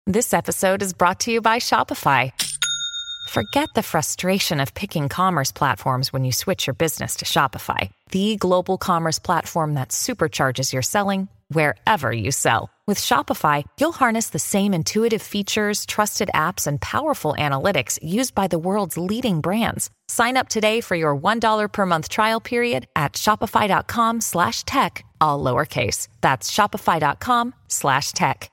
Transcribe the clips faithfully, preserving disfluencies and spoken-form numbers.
This episode is brought to you by Shopify. Forget the frustration of picking commerce platforms when you switch your business to Shopify, the global commerce platform that supercharges your selling wherever you sell. With Shopify, you'll harness the same intuitive features, trusted apps, and powerful analytics used by the world's leading brands. Sign up today for your one dollar per month trial period at shopify.com slash tech, all lowercase. That's shopify.com slash tech.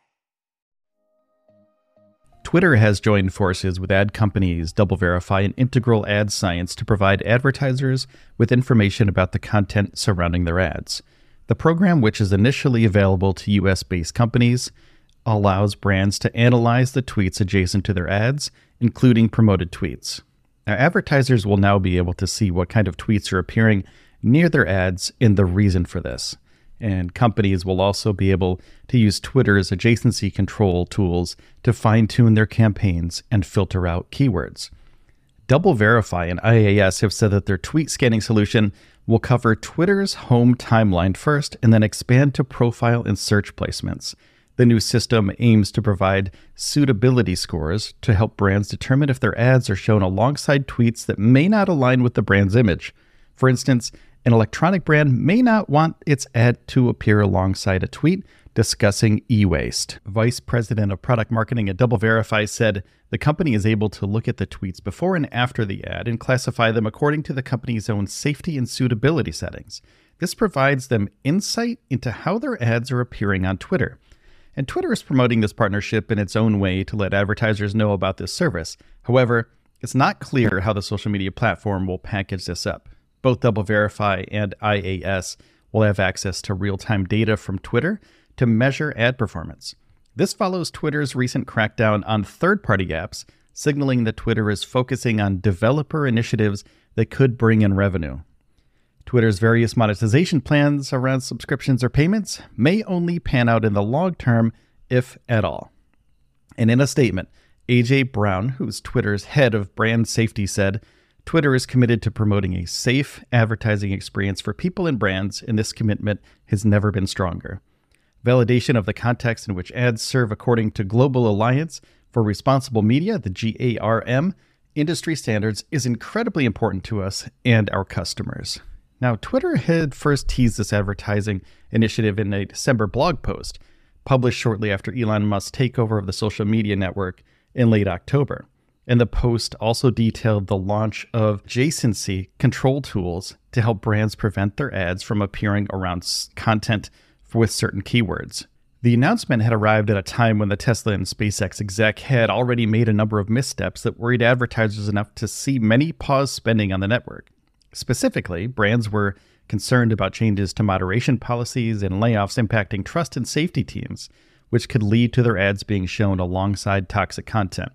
Twitter has joined forces with ad companies DoubleVerify and Integral Ad Science to provide advertisers with information about the content surrounding their ads. The program, which is initially available to U S-based companies, allows brands to analyze the tweets adjacent to their ads, including promoted tweets. Now, advertisers will now be able to see what kind of tweets are appearing near their ads and the reason for this. And companies will also be able to use Twitter's adjacency control tools to fine-tune their campaigns and filter out keywords. DoubleVerify and I A S have said that their tweet scanning solution will cover Twitter's home timeline first and then expand to profile and search placements. The new system aims to provide suitability scores to help brands determine if their ads are shown alongside tweets that may not align with the brand's image. For instance, an electronic brand may not want its ad to appear alongside a tweet discussing e-waste. Vice President of Product Marketing at DoubleVerify said the company is able to look at the tweets before and after the ad and classify them according to the company's own safety and suitability settings. This provides them insight into how their ads are appearing on Twitter. And Twitter is promoting this partnership in its own way to let advertisers know about this service. However, it's not clear how the social media platform will package this up. Both DoubleVerify and I A S will have access to real-time data from Twitter to measure ad performance. This follows Twitter's recent crackdown on third-party apps, signaling that Twitter is focusing on developer initiatives that could bring in revenue. Twitter's various monetization plans around subscriptions or payments may only pan out in the long term, if at all. And in a statement, A J Brown, who's Twitter's head of brand safety, said, Twitter is committed to promoting a safe advertising experience for people and brands, and this commitment has never been stronger. Validation of the context in which ads serve according to Global Alliance for Responsible Media, the G A R M, industry standards is incredibly important to us and our customers. Now, Twitter had first teased this advertising initiative in a December blog post, published shortly after Elon Musk's takeover of the social media network in late October. And the post also detailed the launch of adjacency control tools to help brands prevent their ads from appearing around content with certain keywords. The announcement had arrived at a time when the Tesla and SpaceX exec had already made a number of missteps that worried advertisers enough to see many pause spending on the network. Specifically, brands were concerned about changes to moderation policies and layoffs impacting trust and safety teams, which could lead to their ads being shown alongside toxic content.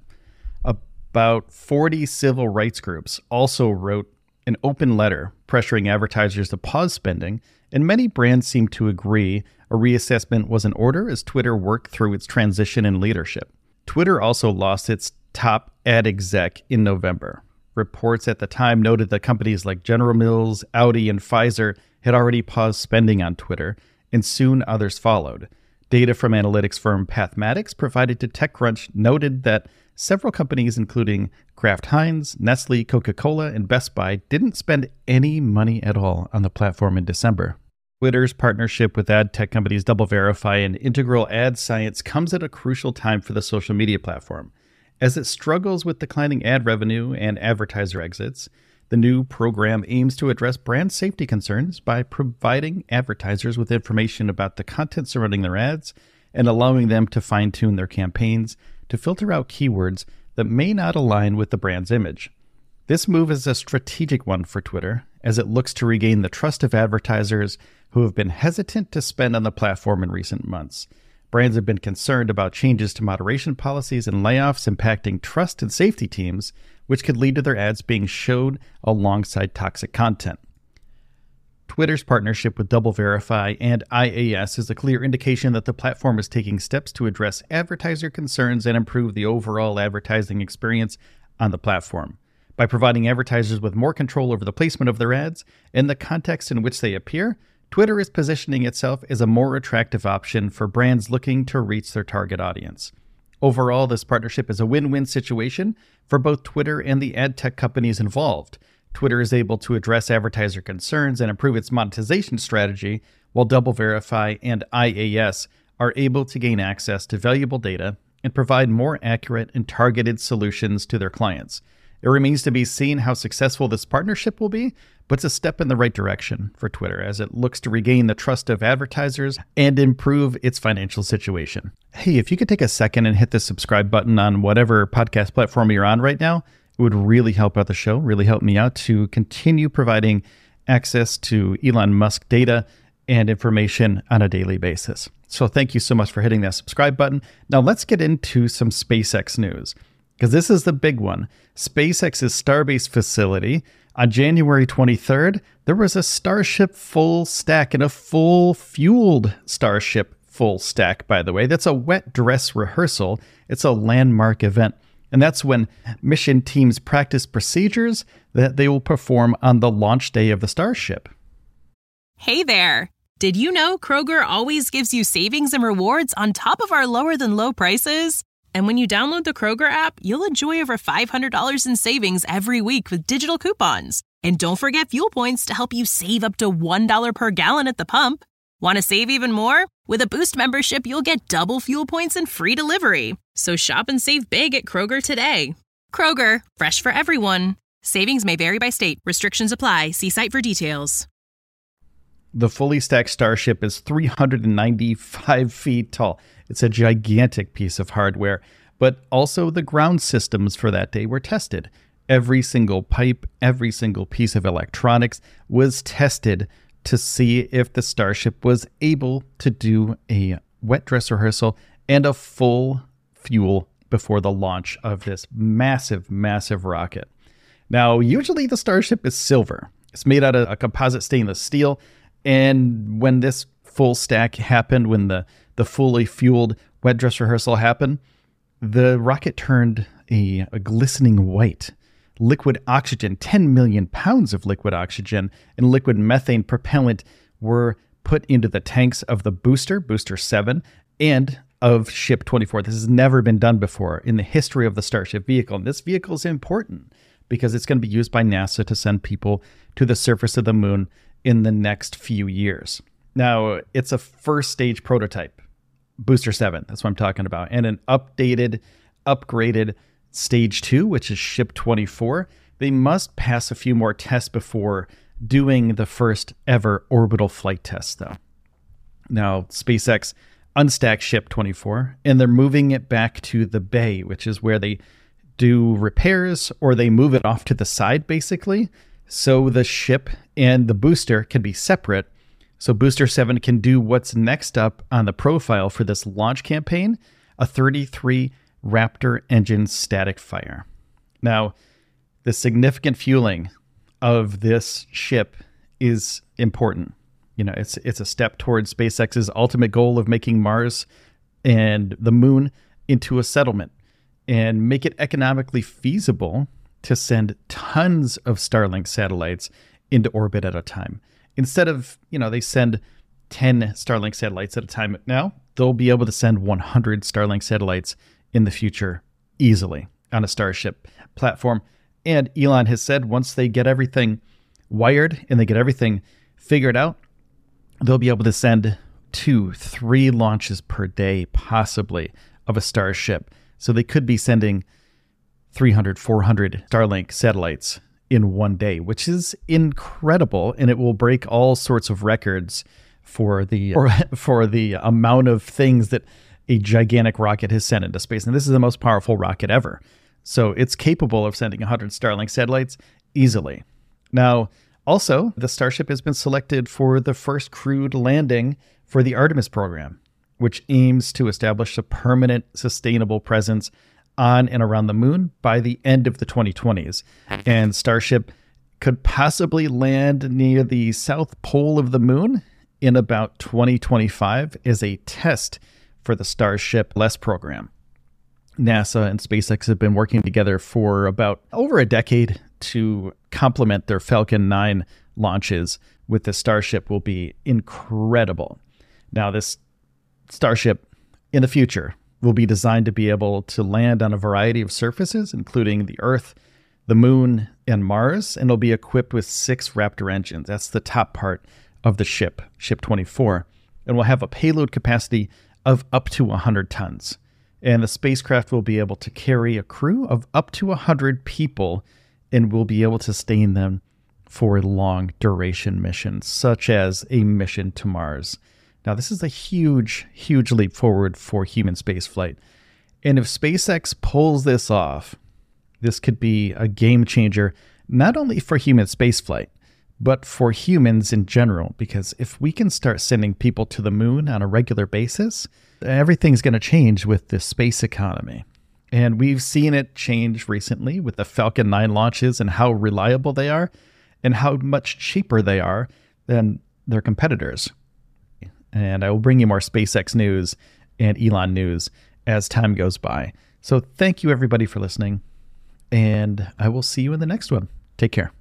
About forty civil rights groups also wrote an open letter pressuring advertisers to pause spending, and many brands seemed to agree a reassessment was in order as Twitter worked through its transition in leadership. Twitter also lost its top ad exec in November. Reports at the time noted that companies like General Mills, Audi, and Pfizer had already paused spending on Twitter, and soon others followed. Data from analytics firm Pathmatics provided to TechCrunch noted that several companies, including Kraft Heinz, Nestle, Coca-Cola, and Best Buy, didn't spend any money at all on the platform in December. Twitter's partnership with ad tech companies DoubleVerify and Integral Ad Science comes at a crucial time for the social media platform. As it struggles with declining ad revenue and advertiser exits, the new program aims to address brand safety concerns by providing advertisers with information about the content surrounding their ads and allowing them to fine-tune their campaigns to filter out keywords that may not align with the brand's image. This move is a strategic one for Twitter, as it looks to regain the trust of advertisers who have been hesitant to spend on the platform in recent months. Brands have been concerned about changes to moderation policies and layoffs impacting trust and safety teams, which could lead to their ads being showed alongside toxic content. Twitter's partnership with DoubleVerify and I A S is a clear indication that the platform is taking steps to address advertiser concerns and improve the overall advertising experience on the platform. By providing advertisers with more control over the placement of their ads and the context in which they appear, Twitter is positioning itself as a more attractive option for brands looking to reach their target audience. Overall, this partnership is a win-win situation for both Twitter and the ad tech companies involved. Twitter is able to address advertiser concerns and improve its monetization strategy, while DoubleVerify and I A S are able to gain access to valuable data and provide more accurate and targeted solutions to their clients. It remains to be seen how successful this partnership will be, but it's a step in the right direction for Twitter as it looks to regain the trust of advertisers and improve its financial situation. Hey, if you could take a second and hit the subscribe button on whatever podcast platform you're on right now, it would really help out the show, really help me out to continue providing access to Elon Musk data and information on a daily basis. So thank you so much for hitting that subscribe button. Now let's get into some SpaceX news, because this is the big one. SpaceX's Starbase facility, on January twenty-third, there was a Starship full stack, and a full fueled Starship full stack, by the way. That's a wet dress rehearsal. It's a landmark event. And that's when mission teams practice procedures that they will perform on the launch day of the Starship. Hey there. Did you know Kroger always gives you savings and rewards on top of our lower than low prices? And when you download the Kroger app, you'll enjoy over five hundred dollars in savings every week with digital coupons. And don't forget fuel points to help you save up to one dollar per gallon at the pump. Want to save even more? With a Boost membership, you'll get double fuel points and free delivery. So shop and save big at Kroger today. Kroger, fresh for everyone. Savings may vary by state. Restrictions apply. See site for details. The fully stacked Starship is three hundred ninety-five feet tall. It's a gigantic piece of hardware, but also the ground systems for that day were tested. Every single pipe, every single piece of electronics was tested to see if the Starship was able to do a wet dress rehearsal and a full fuel before the launch of this massive, massive rocket. Now, usually the Starship is silver. It's made out of a composite stainless steel. And when this full stack happened, when the, the fully fueled wet dress rehearsal happened, the rocket turned a, a glistening white. Liquid oxygen, ten million pounds of liquid oxygen and liquid methane propellant were put into the tanks of the booster, Booster seven, and of Ship twenty-four. This has never been done before in the history of the Starship vehicle. And this vehicle is important because it's going to be used by NASA to send people to the surface of the moon in the next few years. Now, it's a first stage prototype, Booster seven, that's what I'm talking about, and an updated, upgraded Stage two, which is Ship twenty-four. They must pass a few more tests before doing the first ever orbital flight test, though. Now, SpaceX unstacked Ship twenty-four, and they're moving it back to the bay, which is where they do repairs, or they move it off to the side, basically, so the ship and the booster can be separate, so Booster seven can do what's next up on the profile for this launch campaign, a thirty-three Raptor engine static fire. Now, the significant fueling of this ship is important. You know, it's it's a step towards SpaceX's ultimate goal of making Mars and the moon into a settlement and make it economically feasible to send tons of Starlink satellites into orbit at a time. Instead of, you know, they send ten Starlink satellites at a time now, they'll be able to send one hundred Starlink satellites in the future easily on a Starship platform. And Elon has said once they get everything wired and they get everything figured out, they'll be able to send two, three launches per day, possibly, of a Starship. So they could be sending three hundred, four hundred Starlink satellites in one day, which is incredible. And it will break all sorts of records for the, for, for the amount of things that a gigantic rocket has sent into space. And this is the most powerful rocket ever. So it's capable of sending one hundred Starlink satellites easily. Now, also, the Starship has been selected for the first crewed landing for the Artemis program, which aims to establish a permanent, sustainable presence on and around the moon by the end of the twenty twenties. And Starship could possibly land near the south pole of the moon in about twenty twenty-five as a test for the Starship L E S program. NASA and SpaceX have been working together for about over a decade to complement their Falcon nine launches with the Starship will be incredible. Now, this Starship in the future, will be designed to be able to land on a variety of surfaces, including the Earth, the Moon, and Mars, and it'll be equipped with six Raptor engines. That's the top part of the ship, Ship twenty-four, and will have a payload capacity of up to one hundred tons. And the spacecraft will be able to carry a crew of up to one hundred people and will be able to sustain them for long duration missions, such as a mission to Mars. Now, this is a huge, huge leap forward for human spaceflight. And if SpaceX pulls this off, this could be a game changer, not only for human spaceflight, but for humans in general. Because if we can start sending people to the moon on a regular basis, everything's going to change with the space economy. And we've seen it change recently with the Falcon nine launches and how reliable they are and how much cheaper they are than their competitors. And I will bring you more SpaceX news and Elon news as time goes by. So thank you, everybody, for listening. And I will see you in the next one. Take care.